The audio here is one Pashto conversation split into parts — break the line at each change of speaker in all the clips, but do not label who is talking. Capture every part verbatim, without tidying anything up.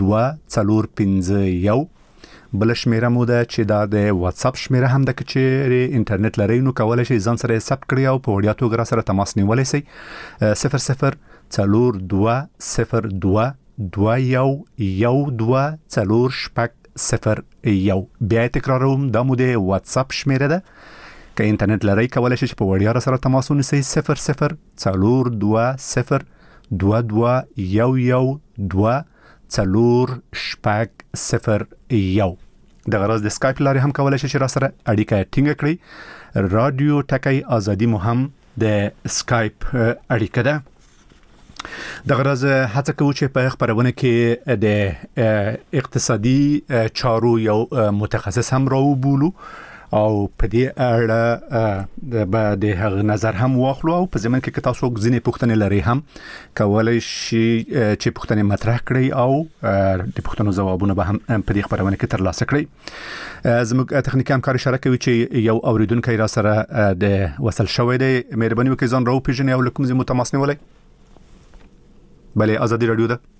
دوه څلور پنځه یو بل شمیره مو ده چې دا د واتس اپ شمیره هم ده چې انټرنیټ لري نو کولای شئ ځان سره ثبت کړئ او په وړیا توګه سره تماس نیولای شئ صفر صفر څلور دوه صفر دوه دوه یو یو دوه څلور شپږ صفر یو. بیا تکراروم دا مو د واتس اپ شمیره ده که انټرنیټ لري کولای شئ چې په وړیا سره تماس ونیسئ صفر صفر څلور دوه صفر دوه دوه یو یو دوه څلور شپږ صفر یو. د غرض د سکایپ لارې هم کولای شئ چې را سره اړیکه ټینګه کړئ. رادیو ټکی ازادي مو هم د سکایپ اړیکه ده. د غرض هڅه کوو چې په خبرونه کې د اقتصادي چارو یو متخصص هم راوبولو او په دې اړه به د هغه نظر هم واخلو او په زمين کې تاسو ځینې پوښتنې لري هم کولای شي چې پوښتنې مطرح کړئ او د پوښتنو ځوابونه به هم په دې خبرونه کې ترلاسه کړئ. زموږ تخنیکی همکار اشاره کوي چې یو اوریدونکو را سره د وصل شوی دی. مهرباني وکړئ ځان راو پیژنئ او کوم ځای متماس نیولای. بله ازادي رادیو ده.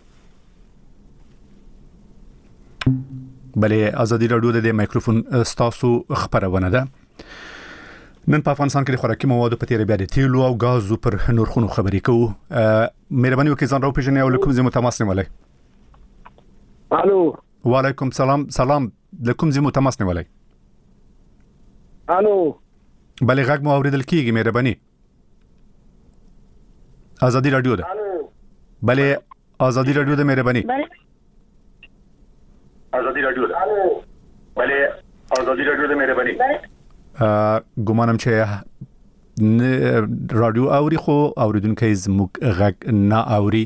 بله ازادي رادیو د مایکروفون ستاسو خبرونه ده. نن په افغانستان کې د خوراکي موادو په تیر بیا د تیلو او غازو پر نرخونو خبرې کوو. مهرباني وکړئ ځان راو پیژنئ او کوم ځای متماس نیولای.
الو
وعلیکم سلام. سلام لکم ځای متماس نیولای.
الو
بله غږ مو اوریدل کیږي. مهرباني ازادي رادیو ده. بله ازادي رادیو ده. مهرباني ازادي رادیو ده. بله ازادي رادیو ده. مهرباني ګومانم چې رادیو اوري خو اوریدونکو زموږ غږ نه اوري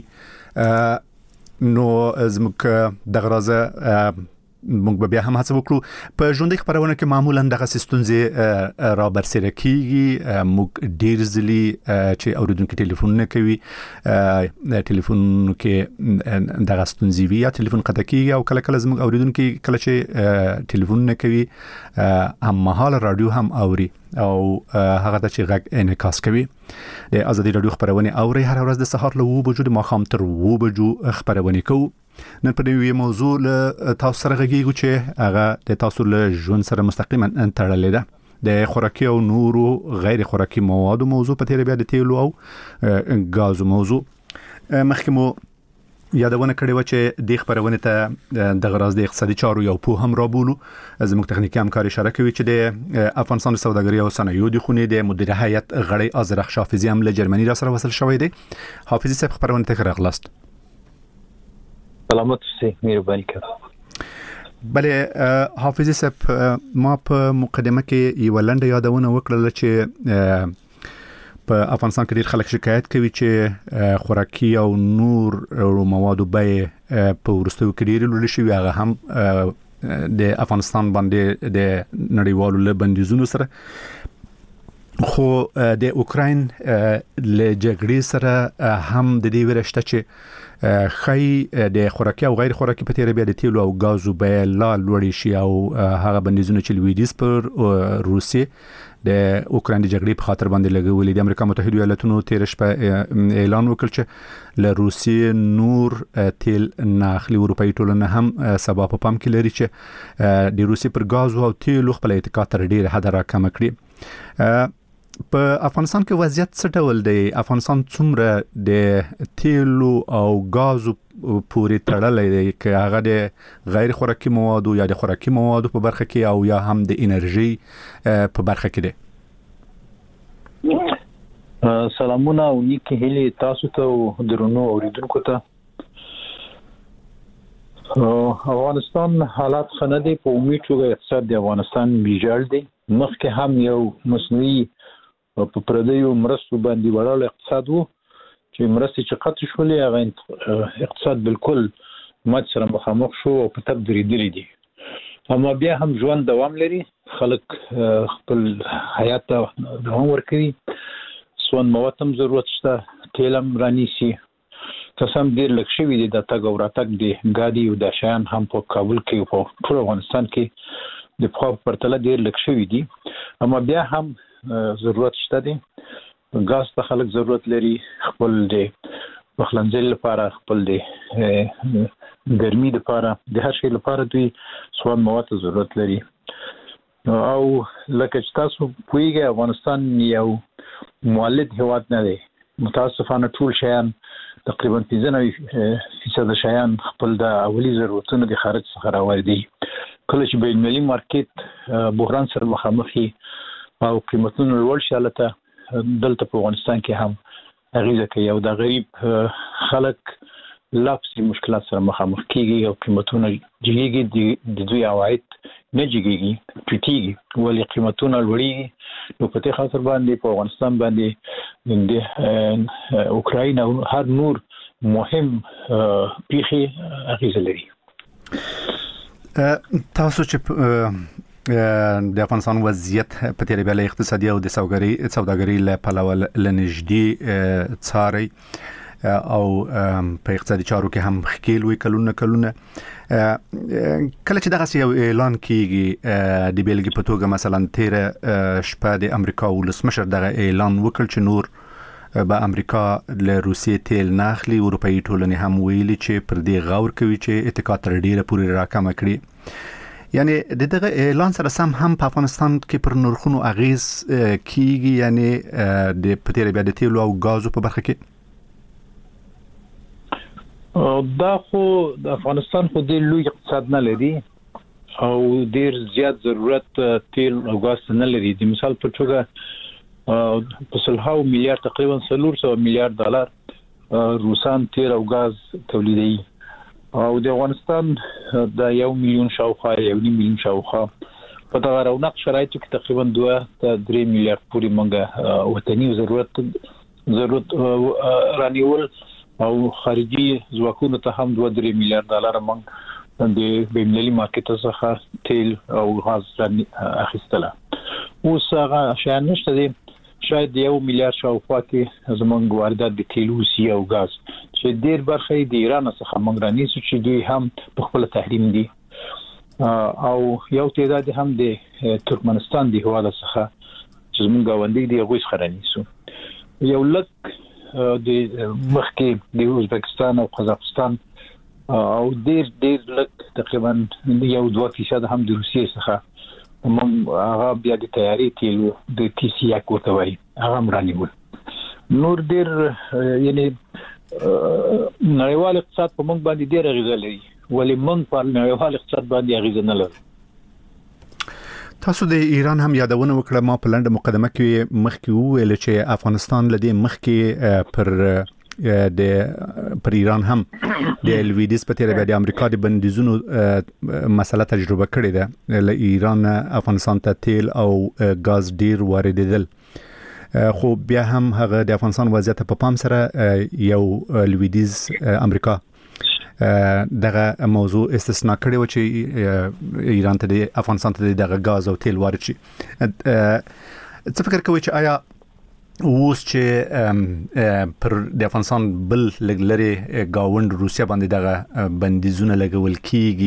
نو زموږ د غرازه موږ به بیا هم هڅه وکړو. په ژوندۍ خبرونه کې معمولا دغه ستونزې را برسېره کیږي. موږ ډیر ځلې چې اوریدونکو ټلیفون نه کوي ټلیفون کې دغه ستونزې وي یا ټلیفون قطع کیږي او کله کله زموږ اوریدونکو کله چې ټلیفون نه کوي هم مهال رادیو هم اوري او هغه د چې غږ انعکاس کوي. د ازادي رادیو خبرونه اوري هر ورځ د سهار له وو بجو د ماخام تر وو بجو خبرونه کوو. نن په دې موضوع له تاسو سره غږیږو چې هغه د تاسو له ژوند سره مستقیما تړلې ده. د خوراکي او نورو غیر خوراکي موادو موضوع په تیر بیا د تیلو او غازو موضوع مخکې مو یادونه کړې و چې د خبرونه ته د غراز د اقتصادي چارو یو په هم رابولو. زموږ تخنیکی همکار اشاره کوي چې د افغانستان سوداګري او صنایعو د خونې د مدیر هیئت غړی ازرخ حافظي هم له جرمني را سره وصل شوی دی. حافظي صاحب خبرونه ته راغلاست.
سلامت اوسئ. مهرباني کوم.
بله حافظي صاحب ما په مقدمه کې یو لنډه یادونه وکړه چې په افغانستان کې ډیر خلک شکایت کوي چې خوراکي او نور موادو بیې په ورستیو کې ډیر لوړ شوي. هغه هم د افغانستان باندې د نړیوالو له بندیزونو سره خو د اوکراین له جګړې سره هم د دې ورشته چې خی د خوراکي او غیر خوراکي په تیر بیا د تیلو او غازو بیه لا لوړ شي او هغه بندیزونه چې لویدیز پر روسیې د اوکراین د جګړې په خاطر باندې لګولې. د امریکا متحده ایالاتونو تیر شپه اعلان وکړ چې له روسیې نور تیل ناخلي. اروپאי ټولنه هم سبا په پام کې لري چې د روسیې پر غازو او تیلو خپل اتکا تر ډیر حد راکم کړي. په افغانستان کې وضعیت څه ډول دی؟ افغانستان څومره د تیلو او غازو پورې تړلی دی که هغه د غیر خوراکي موادو یا د خوراکي موادو په برخه کې او یا هم د انرژي په برخه کې دی؟
سلامونه او نیکی هیلې تاسو ته او درنو اوریدونکو ته. افغانستان حالات ښه نه دي. په عمومي توګه اقتصاد د افغانستان ویجاړ دی. مخکې هم یو مصنوعي په پردیو مرستو باندې وړاندې اقتصاد وو چې مرستې چې قطع شولې هغه اقتصاد بالکل مات سره مخامخ شو او په تب درېدلی دي. اما بیا هم ژوند دوام لري. خلک خپل حیات ته دوام ورکوي. سون مواد هم ضرورت شته. تیل هم رانیسي. قسم ډیر لږ شوي دي. د تګ او راتګ د ګاډي او د شیان هم په کابل کې په ټول افغانستان کې د پخوا په پرتله ډیر لږ شوي دي. اما بیا هم ضرورت شته دي. غاز ته خلک ضرورت لري. خپل د پخلنځي لپاره خپل د ګرمي لپاره د هر شي لپاره دوی سواد مواد ضرورت لري او لکه چې تاسو پوهیږئ افغانستان یو مولد هیواد نه دی متاسفانه ټول شیان تقریبا پنځه فیصد شیان خپل د اولی ضرورتونو د خارج څخه راوړي کله چې بین المللي مارکیټ بحران سره مخامخ او قیمتونه لوړ شي لته دلته په افغانستان کې هم اغیزه کوي او د غریب خلک لاپسې مشکلات سره مخامخ کیږي او قیمتونه جګیږي د دوی عواید نه جګیږي ټیټیږي ولې قیمتونه لوړیږي نو په دې خاطر باندې په افغانستان باندې د اوکراین او هر نور مهم پیخي اغیزه لري
تاسو چې د افغانستان وضعیت په تیری بیل اقتصادي او د سوداګرۍ له پلوه لنږدې څاري او په اقتصادي چارو کې هم خکیل وي کلونه کلونه کله چې دغه یو اعلان کیږي د بیلګې په توګه مثلا تیر شپه د امریکا ولسمشر دغه اعلان وکړ چې نور به امریکا له روسیې تیل نه اخلي اروپایي ټولنې هم ویلي چې پر دې غور کوي چې اتکا تر ډیره پورې راکمه کړي یعنی د دغه اعلان سره سم هم په افغانستان کې پر نرخونو اغیز کیږي یعنی د پتیر بیا د تیلو او غازو په برخه کې
دا خو د افغانستان خو د لوی اقتصاد نه لري او ډیر زیات ضرورت تیل او غاز نه لري د مثال په توګه په سلهاو میلیارډ تقریبا څلور سوه میلیارډ ډالر روسان تیل او غاز تولیدوي او د افغانستان د یو میلیون شاوخوا یو میلیون شاوخوا په دغه رونق شرایطو کې تقریبا دوه تر درې میلیارډ پورې مونږه وطني ضرورت ضرورت رانیول او خارجي ځواکونو ته هم دوه درې میلیارډ ډالر مونږ د بین المللي مارکیټ څخه تیل او غاز اخیستله اوس هغه شیان نشته دي شاید یو میلیارډ شاوخوا کې زمونږ واردات د تیل اوسي او غاز چې ډیر برخه د ایران څخه مونږ رانیسو چې دوی هم په خپل تحریم دي او یو تعداد هم د ترکمنستان دی هواله څخه چې زمونږ غونډې دی هغه څخه رانیسو یو لک د مخکې د ازبکستان او قزاقستان او ډیر ډیر لک تقریبا یو دوه فیصد هم د روسیې څخه موږ هغه بیا د تیاری تیل د تی سی یک ورته وایي هغه مرانیول نور ډیر یعنی نړیوال اقتصاد په موږ باندې ډیر اغیزه لري ولې موږ په نړیوال اقتصاد باندې اغیزه نه لرو
تاسو د ایران هم یادونه وکړه ما په لنډه مقدمه کې مخکې وویل چې افغانستان لدی مخکې پر د پر ایران هم د الویدیس په تیر بیا د امریکا د بندیزونو مسله تجربه کړې ده له ایران افغانستان ته تیل او غاز ډیر واردېدل خو بیا هم هغه د افغانستان وضعیت په پام سره یو الویدیز امریکا دغه موضوع استثناء کړی و چې ایران ته د افغانستان ته دغه غاز او تیل وارد شي څه فکر کوئ چې آیا اوس چې پر د افغانستان بل لګلري گاوند روسیا باندې دغه بندیزونه لګول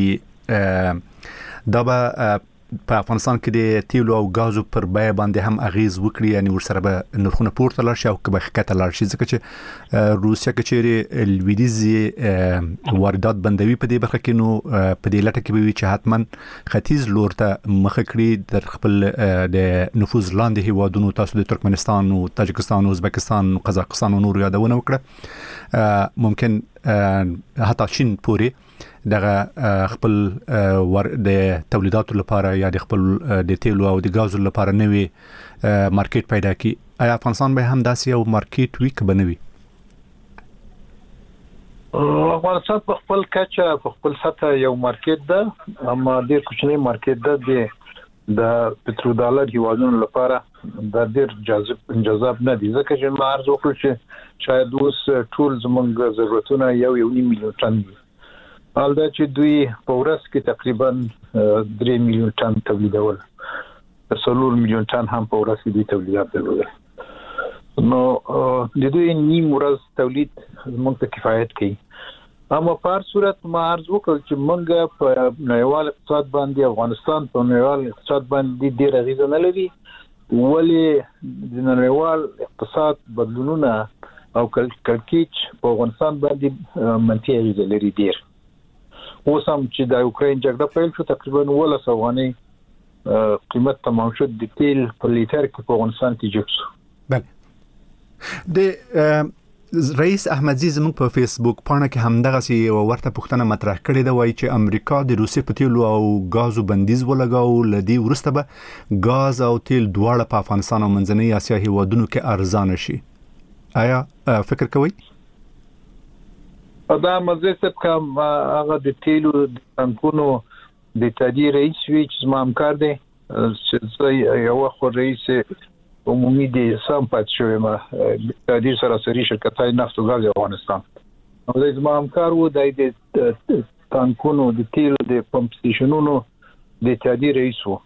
کیږي دا به په افغانستان کې د تیلو او غازو پر بیه باندې هم اغیز وکړي یعنی ورسره به نرخونه پورته لاړ شي او که به ښکته لاړ شي ځکه چې روسیا که چیرې لویدیځ واردات بندوي په دې برخه کې نو په دې لټه کې به وي چې حتما ختیځ لور ته مخه کړي در خپل د نفوذ لاندې هیوادونو تاسو د ترکمنستان او تاجکستان او ازبکستان او قزاقستان او نور یادونه وکړه ممکن حتی چین پورې دغه خپل ور د تولیداتو لپاره یا د خپل د تیلو او د غازو لپاره نوي مارکیټ پیدا کی آیا افغانستان به هم داسې یو مارکیټ وي که بنوي
افغانستان په خپل کچه په خپل سطح یو مارکیټ ده اما ډیر کوچنی مارکیټ ده د پټرو ډالر هیوادونو لپاره د ډیر جذاب جذاب نه دي ځکه چې ما عرض وکړ چې شاید اوس ټول زموږ ضرورتونه یو یو میلیون ټن دي حالدا چې دوی په ورځ کې تقریبا درې میلیون ټن تولیدول څلور میلیون ټن هم په ورځ کې دوی تولیدات درلودل نو د دوی نیم ورځ تولید موږ ته کفایت کوي اما په هر صورت ما عرض وکړ چې موږ په نړیوال اقتصاد باندې افغانستان په نړیوال اقتصاد باندې ډېر اغیزه نه لري ولې د نړیوال اقتصاد بدلونونه او کلکیچ په افغانستان باندې منفي اغیزه لري ډېر اوس هم چې د یوکرين جګړه پیل شو تقریبا ولا سواني قیمت تمام شو د تیل په لیټر کې په افغانستان کې جوړ شو.
بله د رئیس احمدزي زموږ په فیسبوک پاڼه کې همدغه سی ورته پوښتنه مطرح کړې ده، وایي چې امریکا د روسي په تیلو او غازو بندیز ولګاو، لدی ورسته به غاز او تیل دواړه په افغانستان او منځنۍ اسیا هیوادونو کې ارزانه شي. آیا فکر کوئ؟
دا مزه څه کوم هغه د تیلو د تنکونو د تادی رئیس وی چې ما همکار دی چې یو خو رئیس عمومي د سم پات شوی ما د دې سراسري شرکتای نفت او غاز افغانستان او د زما همکار وو د تانکونو د تیلو د پمپ سټیشنونو د تادی رئیس وو.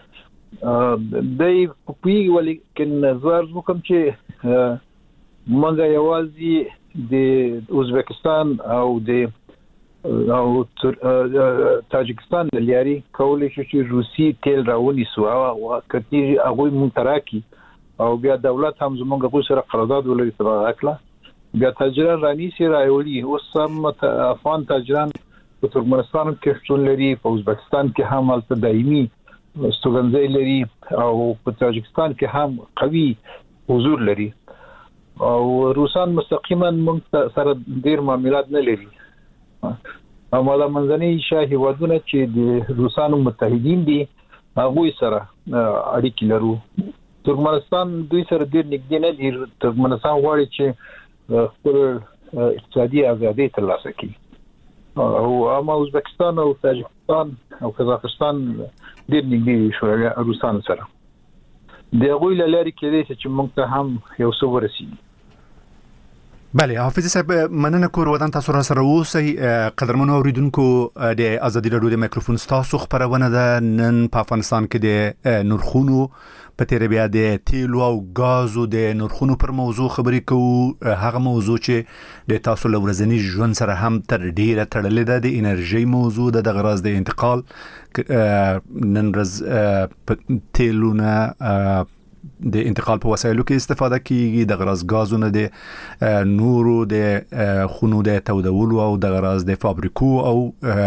د پی ولي کې نظر وکم چې مونږ یوازې د ازبکستان او د او تاجکستان لري کولای شي چې روسي تیل راونی سو او کتي هغه مونتراکي او بیا دولت هم زمونږ په سره قرارداد ولري تبع اکلا بیا تاجران رانی سي راولي او سم افغان تاجران په ترکمنستان کې شتون لري، په ازبکستان کې هم البته دایمي استوګنځي لري او په تاجکستان کې هم قوي حضور لري او روسان مستقیما موږ سره ډیر معاملات نه لري. اما د منځنۍ اسیا هیوادونه چې د روسانو متحدین دي هغه سره اړیکې لرو. ترکمنستان دوی سره ډیر نږدې نه دي. ترکمنستان غواړي چې خپل اقتصادي ازادي ترلاسه کړي او اما ازبکستان او تاجکستان او قزاقستان ډیر نږدې شو روسان سره. د غوی لاري کې دي چې موږ ته هم یو څه ورسیږي.
بله حافظ صاحب مننه کور ودان تاسو را سره اوسئ. قدرمنو اوریدونکو د ازادي رادیو د میکروفون تاسو خبرونه ده. نن په افغانستان کې د نرخونو په تیر بیا د تیلو او غازو د نرخونو پر موضوع خبرې کوو. هغه موضوع چې د تاسو لورزنی ژوند سره هم تر ډیره تړلې ده د انرژي موضوع ده. د غراض د انتقال نن ورځ تیلو نه د انتقال په وسایلو کې استفاده کیږي، د غراض غازونه د نورو د خونو د تودولو او د غراض د فابریکو او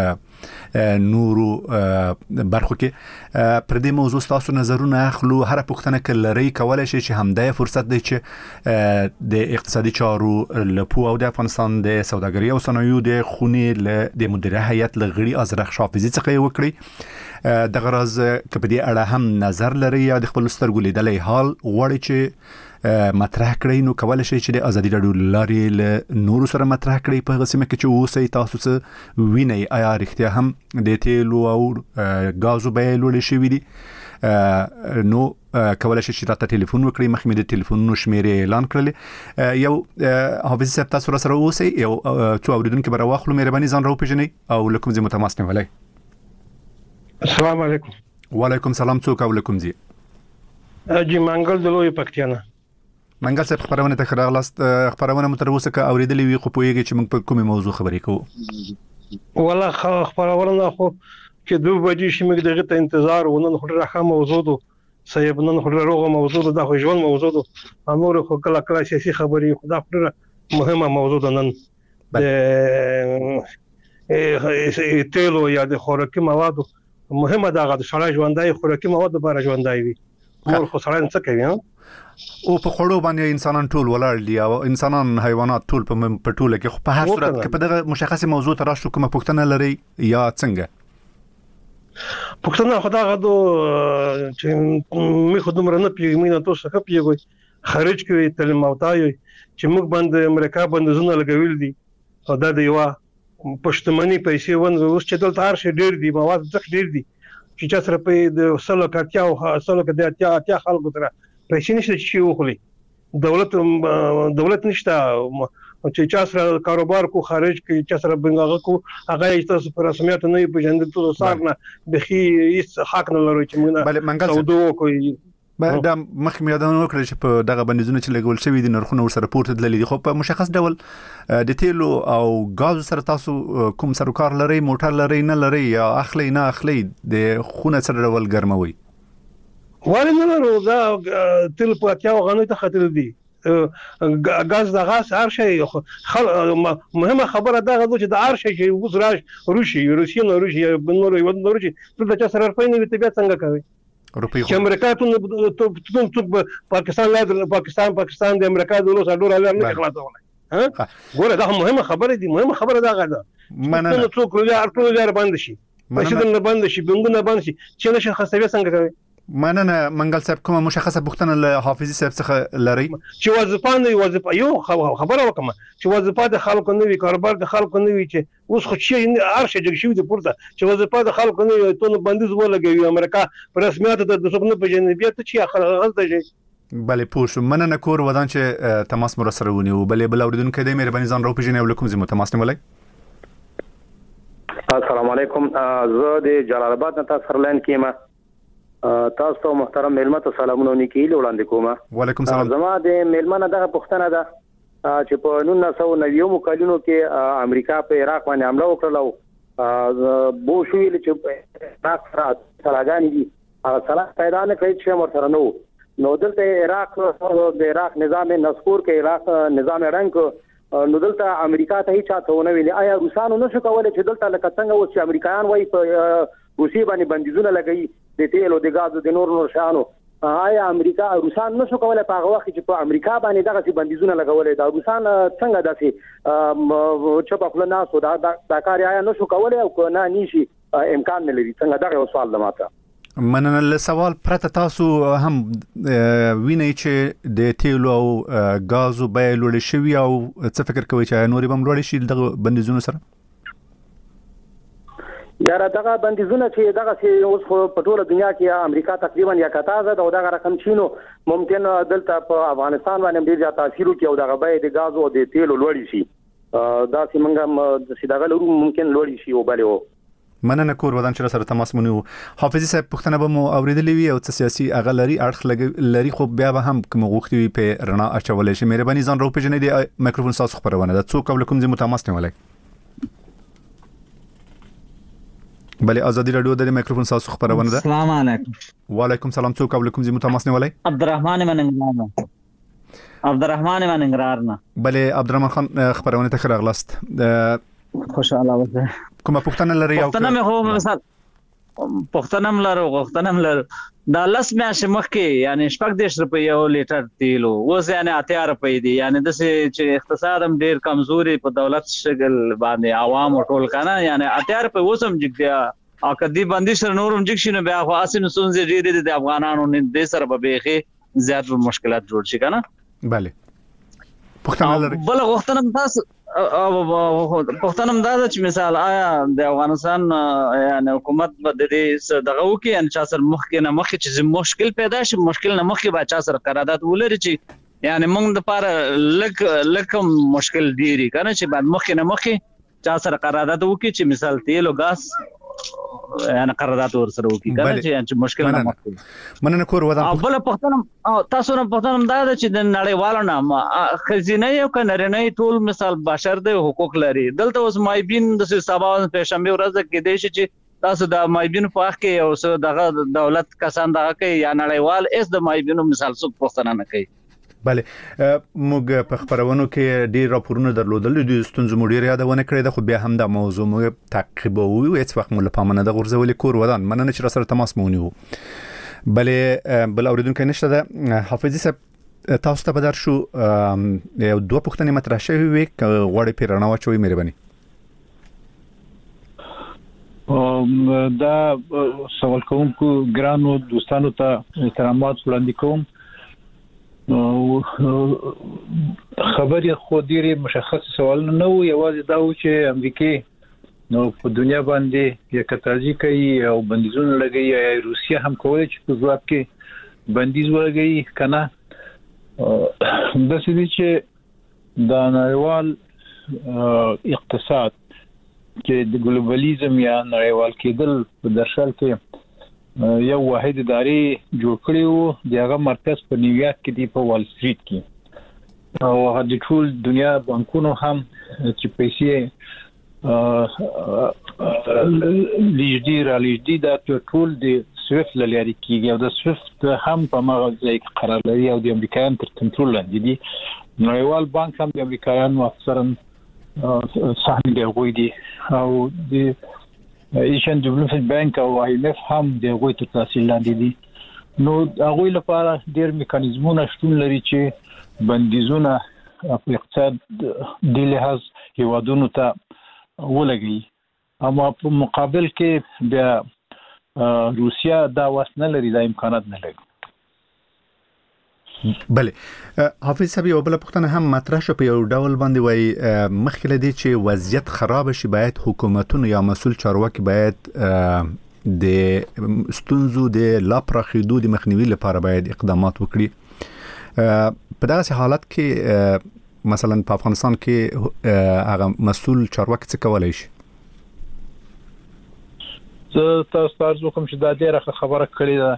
نورو برخو کې. پر دې موضوع تاسو نظرونه اخلو. هر پوښتنه کې لري کولای شي چې همدای فرصت دی چې د اقتصادي چارو لپو او د افغانستان د سوداګرۍ او صنایعو د خونې له د مدیره هیئت لغړي ازرخ شافزي څخه وکړي. د غراض کپه دې اړه هم نظر لري یا د خپل سترګو لیدلې حال غواړي چې مطرح کړئ، نو کولای شي چې د ازادي رادیو لارې له نورو سره مطرح کړئ. په غسمه کې چې اوسئ تاسو څه وینئ، آیا رښتیا هم د تیلو او غازو بیې لوړې شوي دي؟ نو کولای شي چې راته ټلیفون وکړئ. مخکې مې د ټلیفونونو شمیرې اعلان کړلې. یو حافظ صاحب تاسو را سره اوسئ، یو څو اوریدونکو به راواخلو. مهرباني ځان راوپېژنئ او له کوم ځای مو تماس نیولی؟
السلام علیکم.
وعلیکم سلام. څوک او له کوم ځای؟
جی منګل د لوی پکتیانه.
منګل صاحب خبرونه ته خراغلاست. خبرونه مو تر اوسه که اوریدلې وي خو پوهیږي چې موږ په کومه موضوع خبرې کوو؟
والله خبرونه خو چې دوه بجې شي موږ دغه ته انتظار ونن خو راخه موضوع ده صاحب نن خو روغه موضوع ده خو ژوند موضوع ده امور خو کله کله سیاسي خبرې خو دا مهمه موضوع ده. نن د تیلو یا د خوراکي موادو مهمه ده د شړای ژوندای خوراکي مواد لپاره ژوندای وي. مور خو سره څه کوي ها
او په خړو باندې انسانان ټول ولاړ دي او انسانان حیوانات ټول په پټوله کې. خو په هر صورت کې په دغه مشخصه موضوع تر راشو کومه پوښتنه لري یا څنګه؟
پښتنه خدا غدو چې می خودم رنه پیګمینه تو څه پیګوي خارج کې تل موتای چې موږ باندې امریکا باندې زونه لګوي دي او دا دی وا پښتمنۍ پیسې ون اوس چې دلته هر شي ډیر دي مواد ځکه ډیر دي چې چا سره په د سلو کاتیا او سلو کاتیا اتیا اتیا خلکو سره پیسې نشته چې وخلي. دولت دولت نشته چې چا سره کاروبار کو خارج کې چا سره بنګاغه کو هغه تاسو پر رسمیت نه پیژندل ټول سارنه بخي هیڅ حق نه لري چې موږ سودو کوي.
دا مخکې مې یادونه وکړه چې په دغه بندیزونه چې لګول شوي دي نرخونه ورسره پورته تللي دي، خو په مشخص ډول د تیلو او غازو سره تاسو کوم سروکار لرئ؟ موټر لرئ نه لرئ یا اخلئ نه اخلئ؟ د خونه سره ډول ګرموي؟
ولی نه لرو. دا تیل په اتیا غنوي ته خطر دي غاز د غاز هر شي مهمه خبره دا غوډه چې د هر شي چې اوس راش روسي روسي نو روسي بنور یو نو روسي ټول د چا سره په نوې طبيعت څنګه کوي چې امریکا ته ته پاکستان لا پاکستان پاکستان د امریکا د لوس ډور عالم نه خلاصونه ها ګوره دا مهمه خبره دي مهمه خبره دا غدا مننه نو څوک لري ارټول لري باندې شي مشهد نه باندې شي بنګونه باندې شي چې نشه خاصوي څنګه کوي
مننه منګل صاحب کومه مشخصه پوښتنه له حافظي صاحب څخه لري
چې وظیفه نه وظیفه یو خبره وکم چې وظیفه د خلکو نه وی کاروبار د خلکو نه وی چې اوس خو شي هر شي جګ شي د پورته چې وظیفه د خلکو نه وی ته بندیز ولګوي امریکا پر رسمیت د څوک نه پېژنې بیا ته چې خلک شي
بلې پوښ مننه کور ودان چې تماس مر سره ونیو بلې بل اوریدونکو د مهرباني ځان راو پېژنې ولیکم زموږ تماس نیولای
السلام علیکم زه د جلال آباد نه تاسو سره لاین کېما تاسو ته محترم ملمت سلامونه نیکی وړاندې کوم
وعلیکم سلام
زما د ملمنه دغه پښتنه ده چې په نولس سوه نوي کلونو کې امریکا په عراق باندې حمله وکړه بو شویل چې عراق سره سلاګانی دي هغه سلاګ پیدا نه کړی چې مرسره نو نو دلته عراق د عراق نظام نسکور کې عراق نظام رنګ نو دلته امریکا ته هیڅ چاته ونه ویلي آیا روسانو نشو کولای چې دلته لکه څنګه و چې امریکایان وایي په روسي باندې بندیزونه لګي د تیلو د غازو د نور نور شانو آیا امریکا روسان نشو کولای په هغه وخت چې په امریکا باندې دغه بندیزونه لګولې دا روسان څنګه داسې چې په خپل ناسو دا دا کار آیا نشو کولای او نه نشي امکان نه لري څنګه دا سوال لماته
مننه له سوال پرته تاسو هم وینئ چې د تیلو او غازو بیه لوړ شوی او څه فکر کوئ چې نورې بم لوړ شي دغه بندیزونو سره
یاره دغه بندیزونه چې دغه چې اوس په ټوله دنیا کې امریکا تقریبا یا کتازه دا دغه رقم چینو ممکن دلته په افغانستان باندې ډیر زیات تاثیر وکړي او دغه به د غاز او د تیلو لوړ شي دا چې موږ د سیدغه لرو ممکن لوړ شي او بلې
مننه کور ودان چې سره تماس مونږ حافظي صاحب پښتنه به مو اوریدلې وي او سیاسي اغلري اړخ لري خو بیا به هم کوم غوښتي په رڼا اچولې شي مهرباني ځان راو پېژنې دی مایکروفون تاسو خبرونه ده څوک کوم زموږ تماس نیولای بله ازادي رادیو د مایکروفون تاسو خبرونه ده
السلام علیکم
وعلیکم سلام څوک کوم زموږ تماس نیولای
عبدالرحمن مننګرار عبدالرحمن مننګرار نه
بله عبدالرحمن خان خبرونه ته خراغلاست
خوشاله اوسه
کومه پښتنه لري او
پښتنه مې هو مثال پښتنه هم لرو پښتنه هم لرو دا لس میاشتې مخکې یعنی شپږ دېرش روپۍ یو لیټر تیلو اوس یعنی اتیا روپۍ دي یعنی داسې چې اقتصاد هم ډېر کمزوري په دولت شکل باندې عوام ټول کنه یعنی اتیا روپۍ اوس هم جګ دی او کدی باندې سره نور هم جګ شي نو بیا خو اسې نو څنګه ډېرې د افغانانو نه د سره به بیخي زیات مشکلات جوړ شي کنه
bale پښتنه لري
بل غوښتنه تاسو پښتنه هم دا چې مثال آیا د افغانستان یعنی حکومت به د دې دغه وکي ان چا سره مخکې نه مخکې چې مشکل پیدا شي مشکل نه مخکې به چا سره قرارداد ولري چې یعنی موږ د پاره لک لکم مشکل ډیری کنه چې بعد مخکې نه مخکې چا سره قرارداد وکي چې مثال تیل او غاز یعنی قرارداد ور سره وکي کنه چې مشکل نه مخکې
مننه کور ودان
بل پښتنه تاسو نه پښتنه دا چې د نړیوالو نه خزینه یو کنه ټول مثال بشر د حقوق لري دلته اوس مایبین د سبا پېښمبه ورځ کې دی چې تاسو د مایبین په حق کې او سو دغه دولت کسان دغه کوي یا نړیوال اس د مایبینو مثال څوک پښتنه نه کوي
bale موږ په خبرونو کې ډیر راپورونه درلودل د ستونزو مډیر یادونه کړې ده خو بیا هم د موضوع موږ تعقیبوو هیڅ وخت موږ په مننه د غورځولې کور ودان مننه چې سره تماس مونیو bale بل اوریدونکو نشته ده حافظي صاحب تاسو ته بدر شو یو دوه پوښتنې مطرح شوې وي غوړې پیرانه واچوي مهرباني
دا سوال کوونکو ګرانو دوستانو ته احترامات وړاندې کوم خبرې خو ډېرې مشخص سوال نه و یوازې دا و چې امریکای نو په دنیا باندې یک ترجیح کوي او بندیزونه لګوي یا روسیا هم کوي چې په ځواب کې بندیز ولګوي کنه د سې چې د نړیوال اقتصاد چې د ګلوبالیزم یا نړیوال کېدل په درشل کې یو واحد ادارې جوړ کړی وو دغه مرکز په نیویارک کې دی په وال سټریټ کې او د ټول دنیا بانکونو هم چې پیسې لیږدي را لیږدي دا ټول د سویفت لري کیږي او د سویفت هم په مغه ځای کې قرار لري او د امریکایانو تر کنټرول لاندې دي. نړیوال بانک هم د امریکایانو اکثرا سهم دی غوي دي او د ایشین ډیولپمنٹ بانک او آی ایم اف هم د غوي تر تاثیر لاندې دي. نو هغه لپاره ډېر میکانیزمونه شتون لري چې بندیزونه په اقتصاد د لحاظ هیوادونو ته ولګي. اما په مقابل کې بیا روسیا دا وسنه لري، دا امکانات نه لري.
بله حافظ صاحب یو بل پوښتنه هم مطرح شو په یو ډول باندې وای مخکې لدی چې وضعیت خراب شي باید حکومتونه یا مسول چارواکي باید د ستونزو د لا پراخېدو د مخنیوي لپاره باید اقدامات وکړي. په دغه حالت کې مثلا په افغانستان کې هغه مسول چارواکي څه کولای شي؟
زه تاسو ته کوم چې دا ډیره خبره کړې ده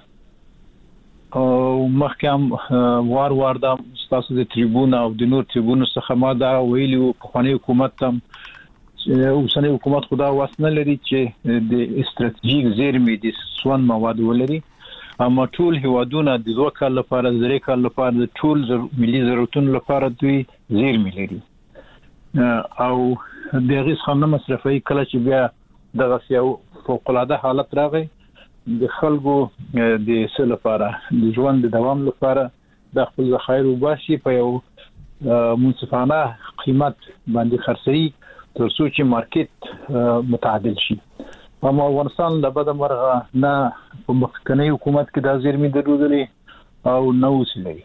او مخکې هم وار وار دا تاسو د ټریبون او د نور ټریبون څخه ما دا ویلو په خاني حکومت هم اوسنۍ حکومت خدا واسنه لري چې د استراتیژیک زیرمې د سون مواد ولري، اما ټول هیوادونه د دوه کال لپاره د درې کال لپاره د ټول ملي ضرورتونو لپاره دوی زیرمې لري او د غیس خانه مصرفي کله چې بیا دغه یو فوق العاده حالت راغی د خلکو د سل لپاره د ژوند د دوام لپاره د خپل ذخایر وباسي په یو منصفانه قیمت باندې خرڅي ترڅو چې مارکیټ متعادل شي. اما افغانستان د بده مرغه نه په مخکنی حکومت کې د زیرمې درلودلې او نو وسلې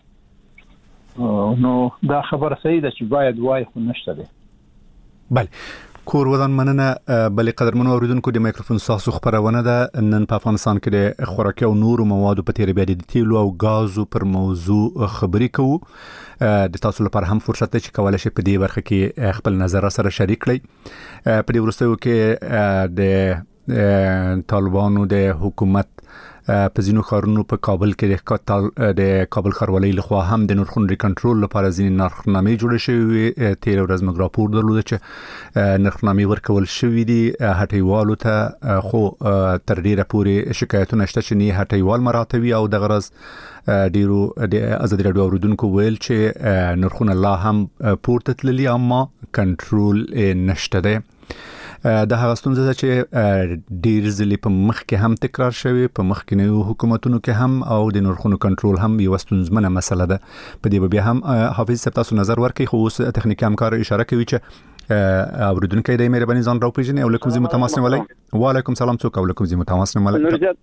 نو دا خبره صحیح ده چې باید وای خو نشته ده.
بله کور ودان مننه. بلې قدرمنو اوریدونکو د مایکروفون ساسو خبرونه ده نن په افغانستان کې د خوراکي او نورو موادو په تیر بیا د تیلو او غازو پر موضوع خبرې کوو. د تاسو لپاره هم فرصت دی چې کولای شئ په دې برخه کې خپل نظر سره شریک کړئ. په دې وروستیو کې د طالبانو د حکومت په ځینو ښارونو په کابل کې د کابل ښاروالۍ لخوا هم د نرخونو د کنټرول لپاره ځینې نرخنامې جوړې شوې. تیر ورځ موږ راپور درلود چې نرخنامې ورکول شوې دي هټیوالو ته، خو تر ډیره پورې شکایتونه شته چې نه هټیوال مراعاتوي او د غرض ډیرو د ازادي راډیو اوریدونکو ویل چې نرخونه لا هم پورته تللي اما کنټرول نشته دی. د هغه ستونزه ده چې ډیر ځلې په مخ کې هم تکرار شوی، په مخ کې نو حکومتونو کې هم او د نرخونو کنټرول هم یو ستونزمنه مسله ده. په دې بیا هم حافظ صاحب تاسو نظر ورکړئ، خو اوس تخنیکی همکار اشاره کوي چې اوریدونکو د مهرباني ځان راوپېژني او لکم زی متماسن ولای. وعلیکم سلام، څوک او لکم زی متماسن ولای.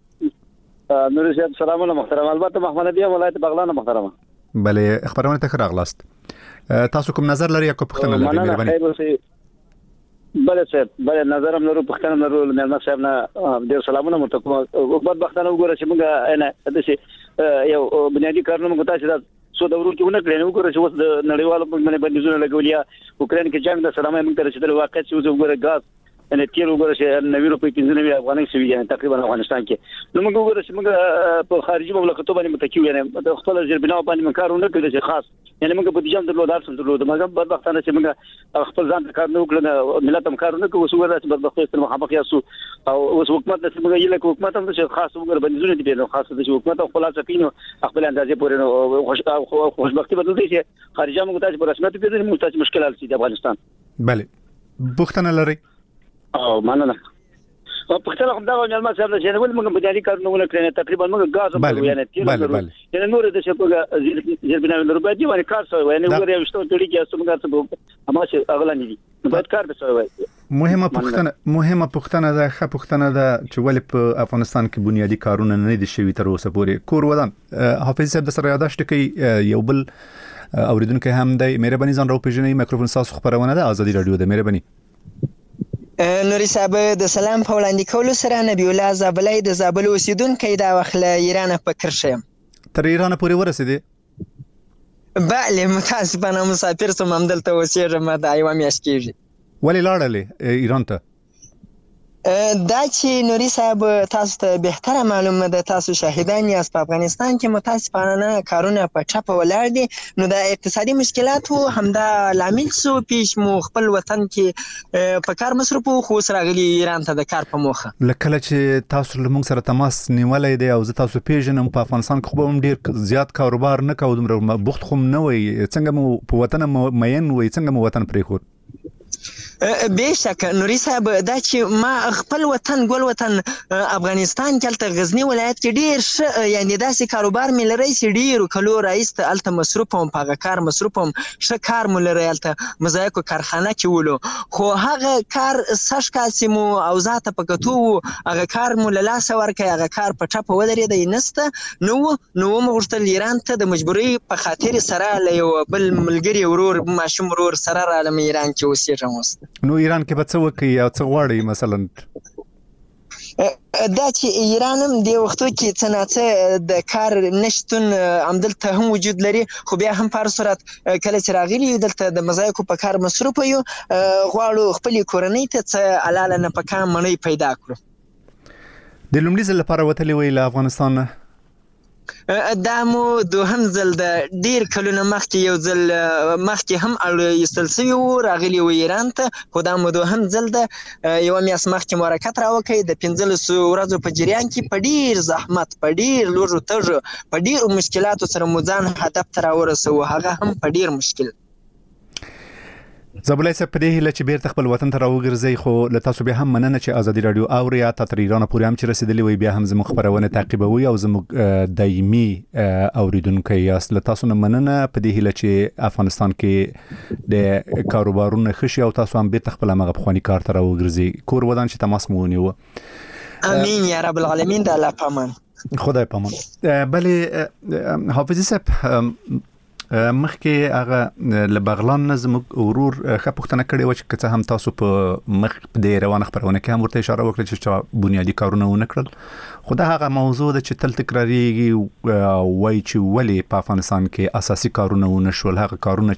نور زیات سلام علیکم محترم، البته محمد ابي ولایت بغلان محترمه.
بله خبرونه ته راغلاست. تاسو کوم نظر لري یا کوم پوښتنه لري مهرباني؟
بله صاحب بله نظر هم لرو، پښتنه لرو، مېلمه صاحب نه ډېر سلامونه مرته کوم. بدبختانه وګوره چې موږ نه داسې یو بنیادي کارونه موږ تاسو دا څو دورو کې ونه کړی نو وګوره چې اوس د نړیوالو باندې بندیزونه لګولي اوکرين کې جنگ د سلامه موږ ته رسیدل واقع چې وګوره غاز ان تیر وګوره چې نوي روپۍ پنځه نوي افغانۍ سوي دي تقریبا افغانستان کې. نو موږ وګوره چې موږ په خارجي مملکتونو باندې متکي یو نه خپل ځربنا باندې مکارونه کړی چې خاص یعنی موږ په دې جام درلودار سم درلود موږ بدبختانه چې موږ خپل ځان کار نه وکړو، ملت هم کار نه کوي، وسو ورته بدبختي سره مخامخ یاسو او اوس حکومت د موږ یله حکومت هم چې خاص وګوره بندیزونه دي نو خاص د حکومت او خلاص کینو خپل اندازې پورې نو خوشبختی بدل دي چې خارجي موږ تاسو په رسمیت پیژنې موږ تاسو مشکلات سي د افغانستان.
بله پښتنه لري
او مننه. او پښتنه هم دا ول ما صاحب چې ول موږ بجاري کارونه ول کړنه تقریبا موږ غاز هم یعنی تیر یعنی نور د شپږه زیربنا ولر باندې باندې کار شوی یعنی وګورئ یو څه ټوټی کې څنګه څه اما چې اغلا نه دي باید کار به شوی.
مهمه پښتنه مهمه پښتنه ده ښه پښتنه ده چې ولې په افغانستان کې بنیادی کارونه نه دي شوی تر اوسه پورې. کور ودان حافظ صاحب د سره یاداشت کوي یو بل اوریدونکو هم د مهرباني ځان راوپېژنئ. مایکروفون تاسو خبرونه ده ازادي رادیو د مهرباني.
نوري صاحب د سلام په وړاندې کولو سره نبی الله زابلای د زابل اوسیدونکو دا وخت له ایران فکر شم
تر ایران پورې ورسېدي.
بله متاسفانه مسافر سم هم دلته اوسېږم د ایوه میاشت کېږي.
ولې لاړلې ایران ته؟
دا چې نوري صاحب تاسو ته بهتره معلومه ده، تاسو شاهدان یاست په افغانستان کې متاسفانه کارونه په ټپه ولاړ دي. نو د اقتصادي مشکلاتو همدا لامل سو پیش مو خپل وطن کې په کار مصروف وو، خو اوس راغلي ایران ته د کار په موخه.
لکه چې تاسو له موږ سره تماس نیولی دی او زه تاسو پیژنم، په افغانستان کې خو به هم ډېر زیات کاروبار نه کوو، دومره بوخت خو هم نه وئ، څنګه مو په وطن مین وئ، څنګه مو وطن پرېښود؟
بشک نوري صاحب، دا چې ما خپل وطن ګل وطن افغانستان کې هلته غزني ولایت کې ډېر ښه یعنې داسې کاروبار مې لرئ چې ډېرو کلو راهیسته هلته مصروف وم، په هغه کار مصروف وم، ښه کار مو لرئ هلته مزایکو کارخانه کې ولو، خو هغه کار سږ کال چې مو اوضاع ته په کتو وو هغه کار مو له لاسه ورکړی، هغه کار په ټپه ودرېدی نسته نو نو ومو غوښتل ایران ته د مجبورۍ په خاطر سره له یو بل ملګري ورور ماشوم ورور سره رالم ایران کې اوسېږم اوس.
نو ایران کې به څه وکړي او څه غواړئ مثلا؟
دا چې ایران هم د وختو کې څه ناڅه د کار نشتون همدلته هم وجود لري، خو بیا هم په هر صورت کله چې راغلي یو دلته د مزایکو په کار مصروفه یو، غواړو خپلې کورنۍ ته څه حلاله نفقه مڼۍ پیدا کړو.
د لومړي ځل لپاره وتلي وئ له افغانستان نه؟
دا مو دوهم ځل ده، ډېر کلونه مخکې یو ځل مخکې هم اړ ایستل سوي وو، راغلي وو ایران ته، خو دا مو دوهم ځل ده. یوه میاشت مخکې مو حرکت راوکړی، د پنځلسو ورځو په جریان کې په ډېر زحمت، په ډېر لوږو تږو، په ډېرو مشکلاتو سره مو ځان هدف ته راورسوو، هغه هم په ډېر مشکل.
زابلای صاحب، په دې هیله چې بیرته خپل وطن ته راوګرځئ، خو له تاسو بیا هم مننه چې ازادي راډیو اوري، یا تا تر ایران پورې هم چې رسېدلي وئ، بیا هم زموږ خپرونه تعقیبوئ او زموږ دایمي اوریدونکي یاست. له تاسو نه مننه، په دې هیله چې افغانستان کې د کاروبارونه ښه شي او تاسو هم بیرته خپل همغه پخواني کار ته راوګرځئ. کور ودان چې تماس مو ونیوه.
امین یا رب العالمین، د الله په امان.
خدای په امان. بلې حافظي صاحب، مخکې هغه له بغلان نه زموږ ورور ښه پوښتنه کړې وه چې که څه هم تاسو په مخ د روانه خپرونه کې هم ورته اشاره وکړه چې بنیادي کارونه ونه کړل، خو دا هغه موضوع ده چې تل تکراریږي، وایي چې ولې په افغانستان کې اساسي کارونه ونه شول، هغه کارونه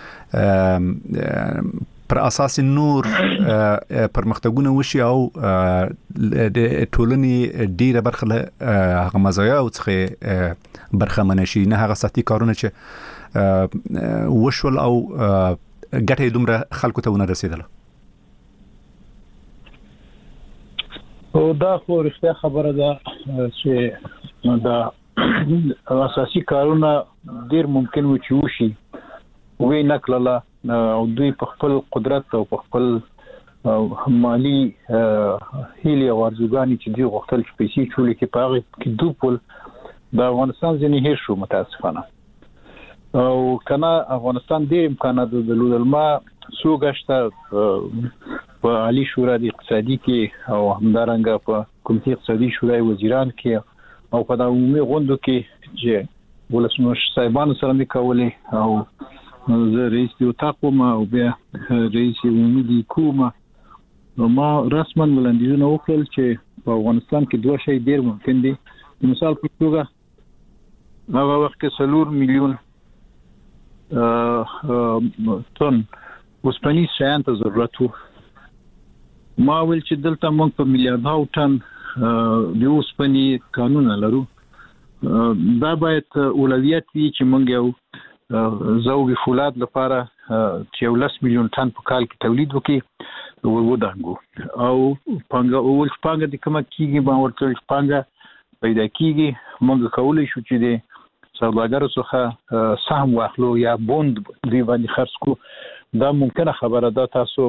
چې پر اساس نور پرمختګونه وشي او د ټولنې ډیره برخه له هغه مزایاو څخه برخمنه شي، نه هغه اساسي کارونه چې وشول او ګټه یې دومره خلکو ته ونه رسېدله.
او دا خو رښتیا خبره ده چې دا اساسي کارونه ډېر ممکن و چې وشي، وی نه کړله او دوی په خپل قدرت او په خپل مالی هیلې او ارزوګانې چې دوی غوښتل چې پیسې چولې کې په هغې کې دوپول د افغانستان ځینې هېر شو متاسفانه. او کنه افغانستان ډېر امکانات درلودل. ما څو ګشته په عالی شورا د اقتصادي کې او همدارنګه په کمیټې اقتصادي شورای وزیران کې او په د عمومي غونډو کې چې ولسمشر صاحبانو سره مې کولې، او زه رئیس د اتاق وم او بیا رئیس عمومي د حکومه، ما رسما وړاندیزونه وکړل چې په افغانستان کې دوه شی ډېر ممکن دي. مثال په توګه هغه وخت کې څلور میلیون ټن اوسپنیز شیان ته ضرورت وو. ما ویل چې دلته موږ په میلیاردها ټن د اوسپنې کانونه لرو، دا باید اولویت وي چې موږ یو ذوب فولاد لپاره چې یو لس میلیون ټن په کال کې تولید وکړي ور ودانګو، او پانګه اول پانګه د کومه کیږي ما ورته پانګه پیدا کیږي، موږ کولی شو چې د سوداګرو څخه سهم واخلو یا بوند دوی باندې خرڅ کړو. دا ممکنه خبره ده، تاسو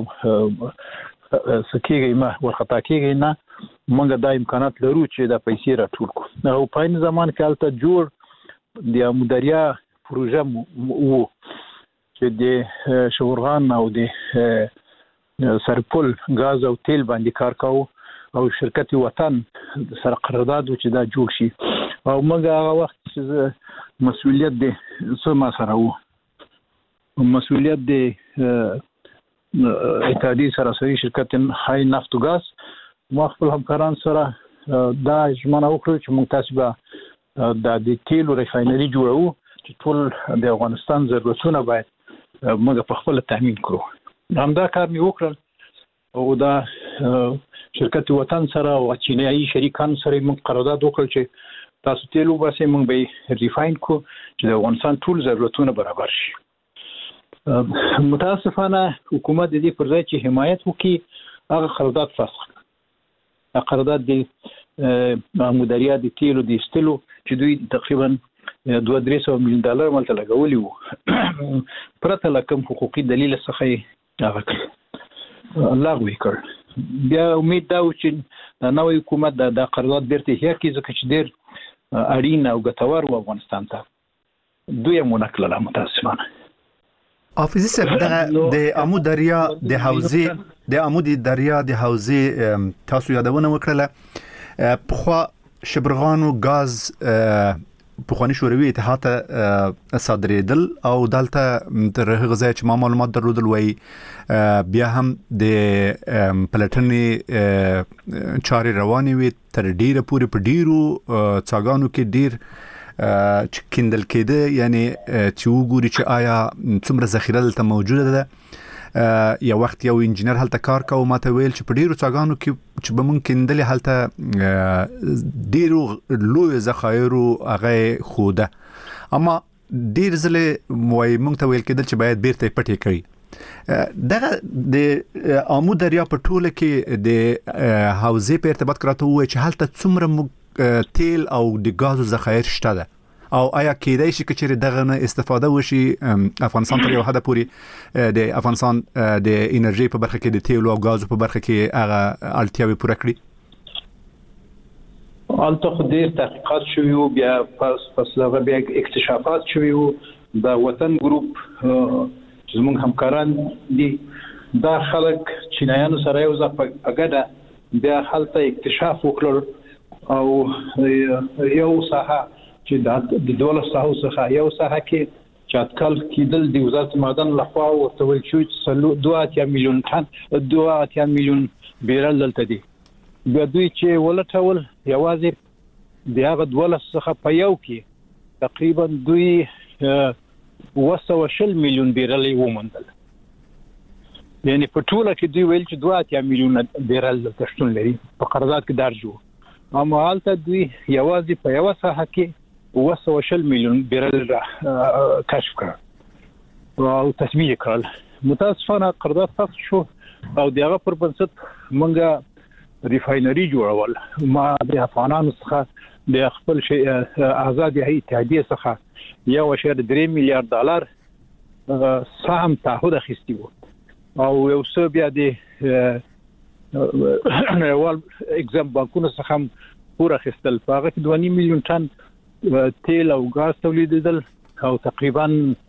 سکیږئ ما ورخطا کیږئ نه، موږ دا امکانات لرو چې دا پیسې راټول کړو. او په عین زمان کې هلته جوړ د امودریا پروژه وو چې د شورغان او د سرپل غاز او تیل باندې کار کاوه، او شرکت وطن سره قرارداد و چې دا جوړ شي. او موږ هغه وخت چې مسؤلیت دی څه ما سره وو، مسؤلیت دی اتحادیې سراسري شرکت های نفت و ګاز، ما خپل همکاران سره دا ژمنه وکړه چې موږ تاسو به د تیلو ریفاینري جوړو چې ټول د افغانستان ضرورتونه باید موږ په خپل تامین کړو. همدا کار مې وکړل او دا شرکت وطن سره او چینایي شریکان سره موږ قرارداد وکړ چې تاسو تیلو باسي موږ به ریفاین کو چې د افغانستان ټول ضرورتونه برابر شي. متاسفانه حکومت د دې پر ځای چې حمایت وکړي هغه قرارداد فسخ کړ. قرارداد د مدیریت د تیلو د استلو چې دوی تقریبا دوه درې سوه میلیون ډالر ملته لګولي وو پرته له کوم حقوقي دلیل څخه یې هغه کړ لغوه یې کړ. بیا امید دا و چې د نوی حکومت د قرارداد بیرته احیا کړي ځکه چې ډېر اړین او ګټور و افغانستان ته. دوی مو نکړله متاسفانه.
حافظي صاحب د امو دریا د حوزې د امو د دریا د حوزې تاسو یادونه وکړه پخوا شبرغان او غاز پخوانی شوروي اتحاد صادریدل او دلته تر هغه ځای چې ما معلومات درلودل وای بیا هم د پلټنې چارې روانې وي تر ډیره پورې په ډیرو څاګانو کې ډیر چې کیندل کېده یعنی چې وګوري چې آیا څومره ذخیره دلته موجوده ده. یو وخت یو انجینر هلته کار کوي ماته ویل چې په ډیرو څاګانو کې چې به مونږ کیندل هلته ډیرو لوی ذخایرو هغه خوده اما ډیر ځله وای مونږ ته ویل کېدل چې باید بیرته پټې کړي. دغه د امو دریا په ټوله کې د حوزې په ارتباط کراته وای چې هلته څومره تیل او د غازو ذخایر شته ده او آیا کېدای شي چې دغه نه استفاده وشي افغانستان تر یو حد پورې د افغانستان د انرژي په برخه کې د تیلو او غازو په برخه کې هغه اړتیاوې پوره کړي؟
البته خو ډېر تحقیقات شوي وو بیا پس پس هغه بیا اکتشافات شوي وو. د وطن ګروپ چې زموږ همکاران دي دا خلک چینایانو سره یو ځای په ګډه بیا هلته اکتشاف وکړل او یو ساحه چې د دولت ساحو څخه یو ساحه کې چې اټکل کېدل د وزارت معدن لخوا ورته ویل شوي چې دوه اتیا میلیون ټن دوه اتیا میلیون بیرل دلته دي. بیا دوی چې ولټول یوازې د هغه دولس څخه په یو کې تقریبا دوی اوه سوه شل میلیون بیرل یې وموندل. یعنی په ټوله کې دوی ویل چې دوه اتیا میلیون بیرل دلته شتون لري په قرارداد کې درج وو اما هلته دوی یوازې په یوه ساحه کې اوه سوه شل میلیون بیرل کشف کړل او تثبیت کړل. متاسفانه قرارداد فسخ شو او دغه پر بنسټ مونږه ریفاینری جوړول. ما د افغانانو څخه د خپل شي آزادي اتحادیه څخه یو اشاره درې میلیارډ ډالر سهم تعهد اخیستی وو او یو څه بیا د نړیوال اگزام بانکونو څخه هم پوره اخیستل. په هغه کې دوه نیم میلیون ټن تیل او غاز تولیدېدل او تقریبا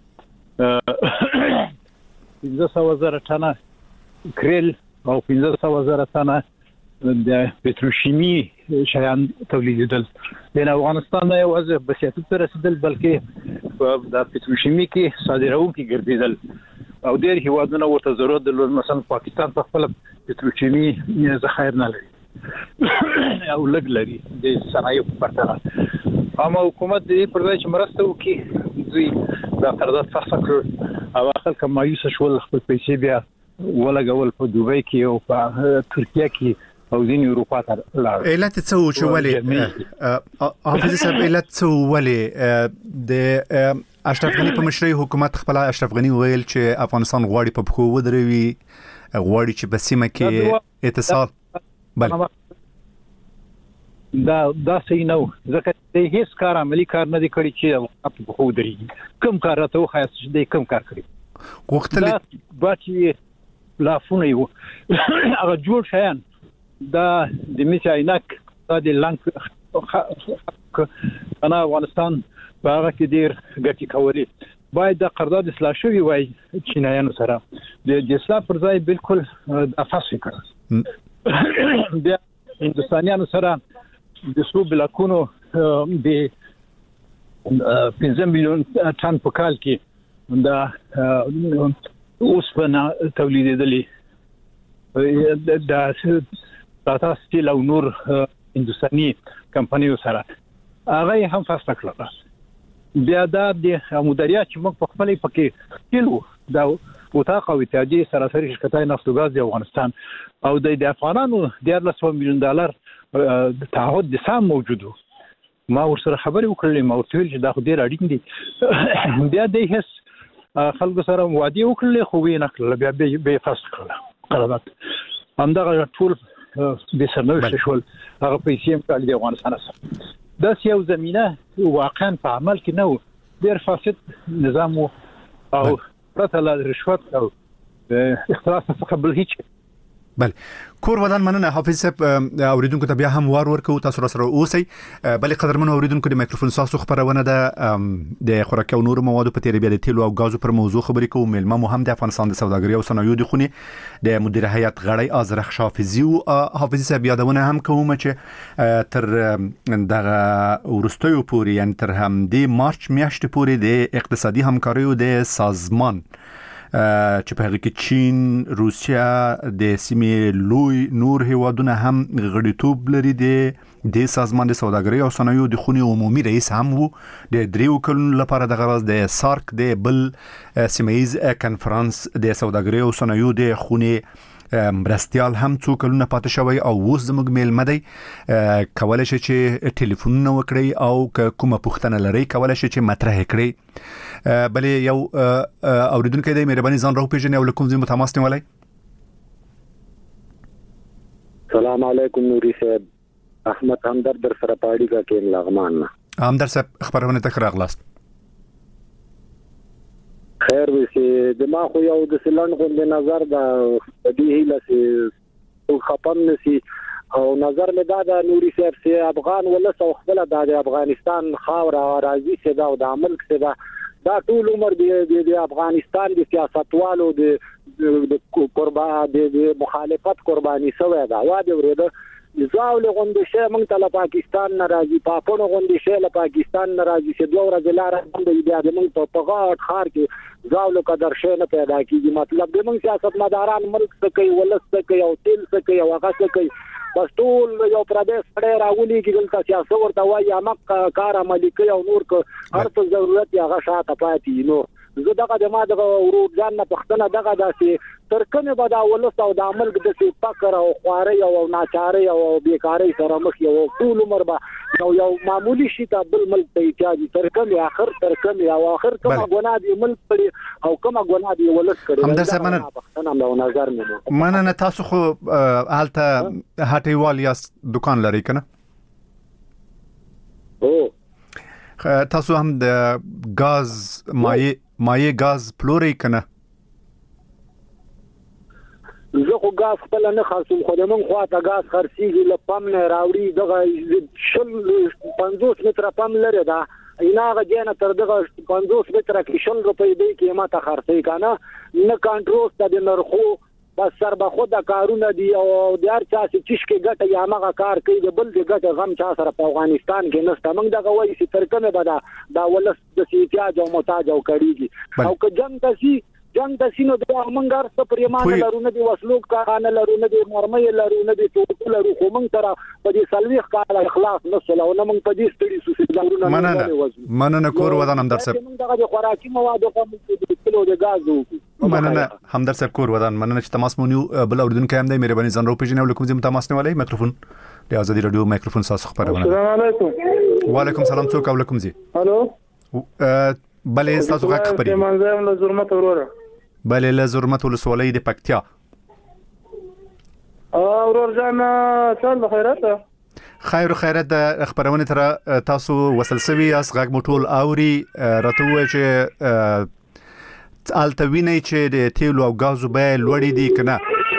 پنځه سوه زره ټنه کریل او پنځه سوه زره ټنه د پتروشیمي شیان تولیدېدل. د افغانستان نه یوازې بسیاست ته رسیدل بلکې د پتروشیمي کې صادروونکي ګرځېدل او ډېر هیوادونه ورته ضرورت درلود. مثلا پاکستان په خپل پتروشیمي ذخایر نه لري او لږ لري د صنایعو په پرتله. اما حکومت دې پر ځای چې مرسته وکړي دوی دا قرارداد فسخ کړ او خلک مایوسه شول خپل پیسې بیا ولګول په دوبۍ کې او په ترکیه کې او ځینې اروپا ته لاړل.
علت څه و چې ولې حافظ صاحب علت څه ولې د اشرف غنی په مشرۍ حکومت خپل اشرف غنی ویل چې افغانستان غواړي په پخو ودروي غواړي چې په سیمه کې اتصال بل
دا دا صحیح نه و ځکه چې هیڅ کار عملی کار نه دی کړی چې په پخو ودرېږي. کوم کار راته وښایه چې دی کوم کار کړی
غوښتل
باچې لافونه یو هغه جوړ شیان دا د میچ عینک دا د لنک انا افغانستان په هغه کې ډیر ګټي کولې. باید د قرارداد اصلاح شوی وای چینایانو سره د اصلاح پر ځای بالکل افاس وکړ. بیا هندوستانیانو سره د سو بلاکونو د پنځه میلیون ټن په کال کې دا اوسپنه تولیدېدلې د ټاټا سټیل او نور هندوستاني کمپنیو سره هغه هم فسخ کړل. بیا دا د مدیریت چې موږ په خپلې پکې کېلو دا وثاق او اتحادیه سراسري شرکتای نفت او غاز د افغانستان او د افغانانو د لسو میلیون ډالر تعهد د سام موجود ما ورسره خبرې وکړلې ما ورته ویل چې دا خو ډیر اړین دي بیا د هیڅ خلکو سره وعده وکړلې خو وی نه کړل بیا به فاست کړل قرارداد همدغه ټول د سرنوشت شول هغه پیسې هم کړل د افغانستان سره دا یو زمينه واقعا په عمل کې نه ډیر فاسد نظام او پرته له رشوت او اختلاف څخه بل هیڅ
بله کور ودان مننه حافظ صاحب اوریدونکو ته بیا هم وار ورکو تاسو سره اوسئ بلې قدرمنو اوریدونکو د مایکروفون ساسو خبرونه ده د خوراکي او نورو موادو په تیری بیا د تیلو او غازو پر موضوع خبرې کوو ملما مو هم د افغانستان د سوداګرۍ او صنایعو د خونې د مدیر هیئت غړی آذرخ حافظي او حافظ صاحب یادونه هم کوم چې تر دغه ورستیو پورې یعنی تر هم د مارچ میاشتې پورې د اقتصادي همکاریو د سازمان چې په هغه کې چین، روسیا د سیمې لوی نور هیوادونه هم غړیتوب لري د سازمان د سوداګرۍ او صنایعو د خونې عمومي رئیس هم وو د دریو کلونو لپاره د غرض د سارک د بل سیمه‌ایز کنفرانس د سوداګرۍ او صنایعو د خونې مرستيال هم څو کلونه پاتې شوی او اوس زموږ میلمه دی کولای شي چې ټلیفون وکړي او کومه پوښتنه لري کولای شي چې مطرح کړي بلې یو اوریدونکو دی مهرباني ځان راو پیژنې او کوم ځای متماس نیولای
سلام علیکم نوري صاحب احمد همدرد در سره پاړی کا کې لغمان
همدرد صاحب خبرونه تک راغلاست
خیر وسی د ما خو یو د سلند غوند نظر د دې هیله سي خپم نسی او نظر مې دا د نوري صاحب سي افغان ولس او خپل د افغانستان خاور راځي سي دا د عمل کې دا دا ټول عمر د افغانستان د سیاستوالو د قربان د مخالفت قرباني شوی دا واده ورته زاول غوندې شه مونږ ته له پاکستان ناراضي پاپونو غوندې شه له پاکستان ناراضي چې دوه ورځې لار باندې بیا د مونږ په غاټ خار کې زاول قدر شه نه پیدا کیږي مطلب د مونږ سیاستمداران ملک څه کوي ولس څه کوي او تل څه کوي او هغه څه کوي بس ټول یو پردیس سره راولي کې دلته سیاست ورته وایي امک کار عملي کوي او نور هر څه ضرورت یې هغه شاته پاتې نو زه دغه د ما دغه ورور ځان نه پښتنه دغه داسې ترکنه به دا ولس او د عمل د څه فقر او خواري او ناچاري او بیکاری سره مخ یو ټول عمر به یو یو معمولی شي ته بل ملک ته احتیاج ترکنه اخر ترکنه او اخر کومه ګناه دی ملک کړي او کومه ګناه دی ولس کړي
همدر صاحب مننه
پښتنه نو نظر مې
مننه تاسو خو حالت هټیوال یا دکان لري کنه
او
تاسو هم د غاز مایع مایع غاز پلوري کنه
زه خو غاز خپل نه خاصم خو د مون خواته غاز خرڅيږي ل پم نه راوړي دغه شل پنځوس متره پم لري دا ایناغه جنه تر دغه پنځوس متره کې شل روپۍ دی کې ما ته خرڅي کنه نه کنټرول ته د نرخو بس سر به خود کارونه دي او د هر چا چې چشکه ګټه یا مغه کار کوي د بل د ګټه غم چا سره په افغانستان کې نشته موږ دغه وایي چې ترکمه به دا د ولس د احتیاج او محتاج او کړيږي او که جنگ تاسي جنگ د سینو د امنګار څخه پریمانه لرونه دي وسلوک کارانه لرونه دي مرمۍ لرونه دي ټول لرو خو موږ تر په دې سلويخ کال اخلاص نسل او موږ په دې ستړي سوسي لرونه
مننه مننه کور ودان همدر صاحب
موږ دغه خوراکي مواد کوم د کیلو د غازو
مننه همدر صاحب کور ودان مننه چې تماس مونیو بل اوردونکو هم د مهرباني ځان رو پیژنې ولیکم زم تماس نه ولای میکروفون د ازادي رادیو میکروفون ساس خبرونه
السلام علیکم
وعلیکم السلام څوک ولیکم زی
الو
بلې تاسو غږ خبرې
منځم له زرمت وروره
بلې له زرمت ولسوالۍ د پکتیا
اورور جان څل خیرات
خیر خیرت د خبرونه تر تاسو وصل سوي اس غږ مټول اوري راته و چې التوینه چې د تیلو او غازو به لوړې دي کنه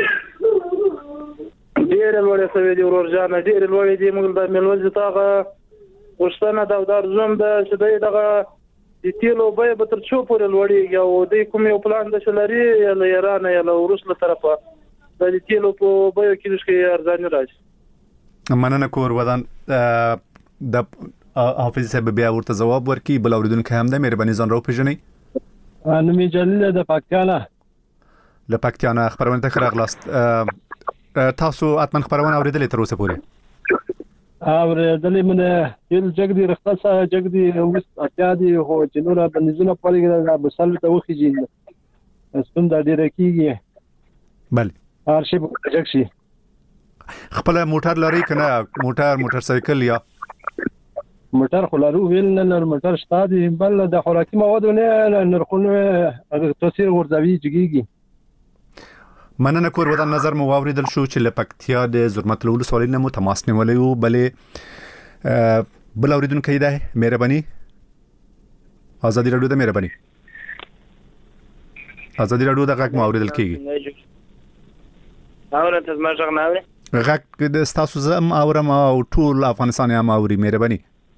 ډېر لوړې سوي دي اورور جان ډېر لوړې دي موږ د ملوز تاغه وښتنه د دار زوم د شدې دغه د تیلو به به تر څو پورې لوړېږي او د کوم یو پلان د شلري یا ایران یا روس له طرفه د تیلو په به کې چې ارزانه راځي
مننه کور ودان د حافظ صاحب بیا ورته جواب ورکړي بل اوریدونکو هم د مهرباني ځان راو پیژنې
انا می جلیل د پکتیانا
له پکتیانا خبرونه ته راغلاست تاسو اتمن خبرونه اوریدلې تر اوسه پورې
اور دلې منه یل جګدي رخصه جګدي اوس اتیا دي هو چې نور بنځونه پرېږه د بسل ته وخیږي ستونزه ډیره کیږي.
بله
هر شی به کجک شي.
خپل موټر لري کنه؟ موټر موټر سایکل یا
موټر خو لرو ویل نه لر موټر شته دي، بل د خوراکي موادو نه نرخونه تاثیر ورځوي جګیږي.
مننه کور ودان نظر مو واوریدل شو چې لپکتیا د زرمت لول سوالینه مو تماس نیولې وو. بلې بل اوریدونکو ده مهرباني ازادي رادیو د مهرباني ازادي رادیو د غږ مو اوریدل کیږي.
اورته زما څنګه نه اوري؟
غږ د تاسو زم اورم او ټول افغانستان هم اوري. مهرباني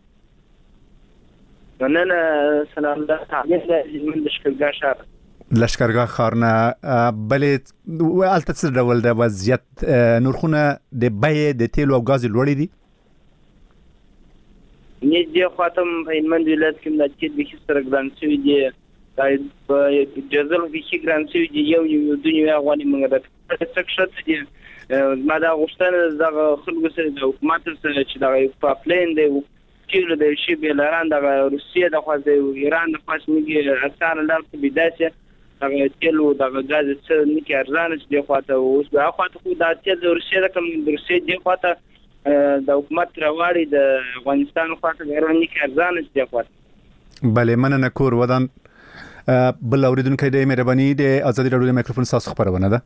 نن سلام ده تعلیق من لشکرګاه ښار
لشکرګاه ښار نه. بلې الته څه ډول د وضعیت نرخونه د بیې د تیلو او غاز لوړې دي؟
نه دي خاطم په هلمند ولایت کې د تیل به سره ګران شوی دی، د ډیزل به شي ګران شوی دی، یو یو دنیا غواني موږ د څه دي. ما دا غوښتنه د خلکو سره د حکومت سره چې د پاپلین دی تیل د شی به لران د روسیې د خوا د ایران د خوا څخه اثر لار په بدايه هغه تیل او د غاز څخه نه کې ارزانه چې د خواته اوس به خواته خو د تیل د روسیې د کوم د روسیې د خواته د حکومت راوړي د افغانستان خواته د ایران نه کې ارزانه چې د خواته.
بله مننه کور ودان. بل اوریدونکو د مهرباني د ازادي رادیو مایکروفون تاسو خبرونه ده.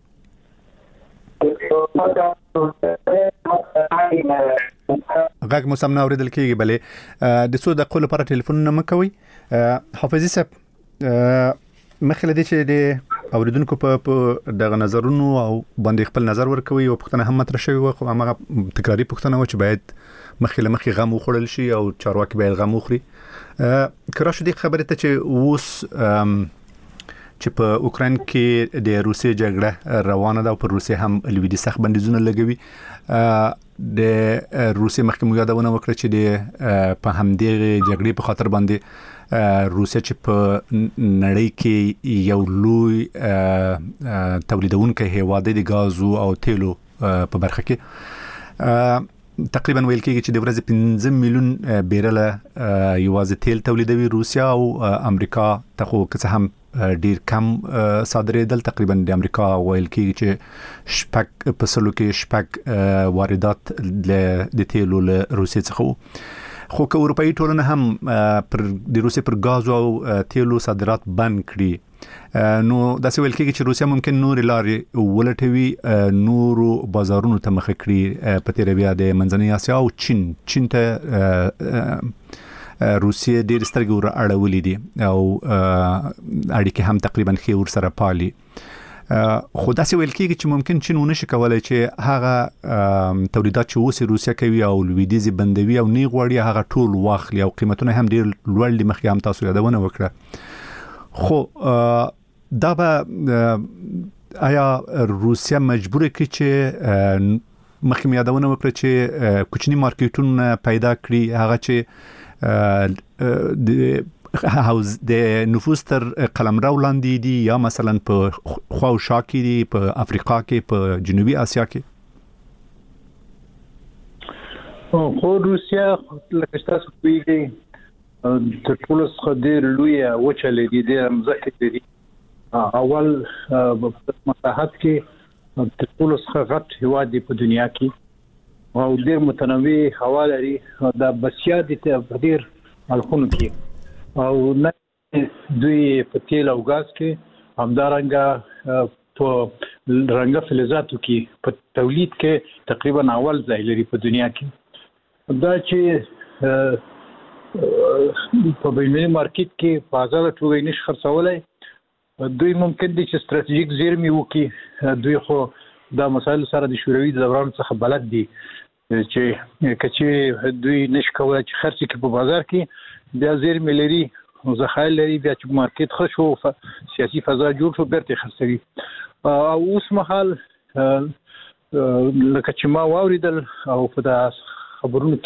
غږ مو سم نه اوریدل کیږي. بلې د څو دقیقو لپاره ټلیفون نه مکوي. حافظي صاحب مخکې لدی چې د اوریدونکو په دغه نظرونو او باندې خپل نظر ورکوي او پوښتنه هم مطرح شوی و، خو هغه تکراری پوښتنه و چې باید مخکې له مخکې غم وخوړل شي او چارواکي باید غم وخوري. کرا شو دي خبره ته چې اوس چې په اوکران کې د روسیې جګړه روانه ده او پر روسیې هم لویدي سخت بندیزونه لګوي. د روسیې مخکې مو یادونه وکړه چې د په همدې جګړې په خاطر باندې روسیه چې په نړۍ کې یو لوی تولیدونکی هیواد دی د غازو او تیلو په برخه کې، تقریبا ویل کېږي چې د ورځې پنځه میلیون بیرله یوازې تیل تولیدوي روسیه، او امریکا ته خو که څه هم ډیر کم صادرېدل. تقریبا د امریکا ویل کېږي چې شپږ په سلو کې شپږ واردات د تیلو له روسیې څخه وو. خو که اروپایي ټولنه هم پر د روسیې پر غاز او تیلو صادرات بند کړي، نو داسې ویل کېږي چې روسیه ممکن نور لارې ولټوي، نورو بازارونو ته مخه کړي په تیر بیا د منځنۍ اسیا او چین. چین ته روسیې ډېر سترګې ور اړولې دي او اړیکې هم تقریبا ښې ورسره پالي. خو داسې ویل کېږي چې ممکن چین ونه شي کولی چې هغه تولیدات چې اوس روسیه کوي او لویدیځ بندوي او نه غواړي هغه ټول واخلي، او قیمتونه هم ډېر لوړ دي. مخکې هم تاسو یادونه وکړه. خو دا به آیا روسیه مجبوره کړي چې مخکې مې یادونه وکړه چې کوچني مارکیټونه پیدا کړي، هغه چې د حوز د نفوس تر قلمرو لاندې دي، یا مثلا په خوا او شا کې دي، په افریقا کې، په جنوبي اسیا کې؟
خو روسیه لکه تاسو پیږئ تر ټولو څخه ډېر لویه وچه لري، ډېره مځکه لري. اول مساحت کې تر ټولو څخه غټ هېواد دی په دنیا کې او ډېر متنوع هوا لري. دا بسیا دي په ډېر اړخونو کې، او نه دوی په تیل او غاز کې همدارنګه په رنګه فلزاتو کې په تولید کې تقریبا اول ځای لري په دنیا کې. دا چې په بین‌المللي مارکیټ کې په آزاده توګه نشي خرڅولای، دوی ممکن دي چې ستراتیژیک زیرمې وکړي. دوی خو دا مسایل سره د شوروي دوران څخه بلد دي چې کچې دوی نشي کولای چې خرڅ کړي په بازار کې، بیا زیرمې لري او ذخایر لري، بیا چې مارکیټ ښه شو، سیاسي فضا جوړ شو، بیرته خرڅوي. او اوس مهال لکه چې ما واوریدل او په دا خبرونو